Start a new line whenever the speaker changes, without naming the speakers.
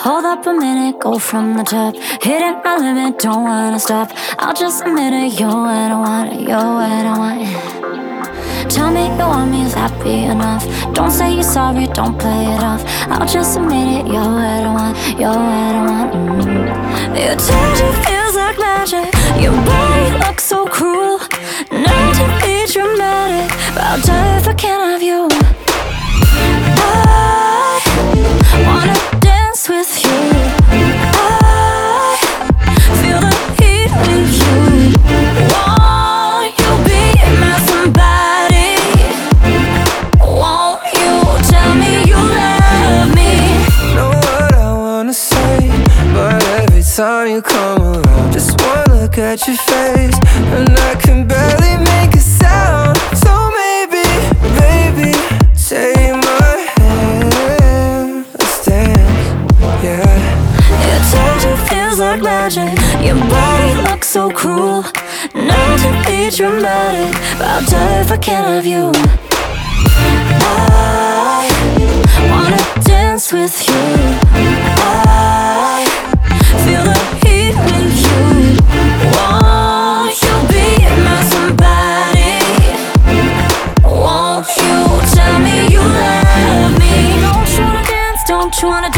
Hold up a minute, go from the top. Hitting my limit, don't wanna stop. I'll just admit it, you're what I want, you're what I want. Tell me you want me, is that be enough? Don't say you're sorry, don't play it off. I'll just admit it, you're what I want, you're what I want. Your touch, it feels like magic. Your body looks so cruel. Not to be dramatic, but I'll die if I can't have you. I wanna dance with you. I feel the heat with you. Won't you be my somebody? Won't you tell me you love me?
Know what I wanna say, but every time you come around, just one look at your face, and I can barely make a sound. So maybe, baby, take my hand, let's dance, yeah.
Your touch, it feels like magic. Your body looks so cruel. Not to be dramatic, but I'll die if I can't have you. I wanna dance with you. I feel the heat with you. Won't you be my somebody? Won't you tell me you love me? Don't you wanna dance? Don't you wanna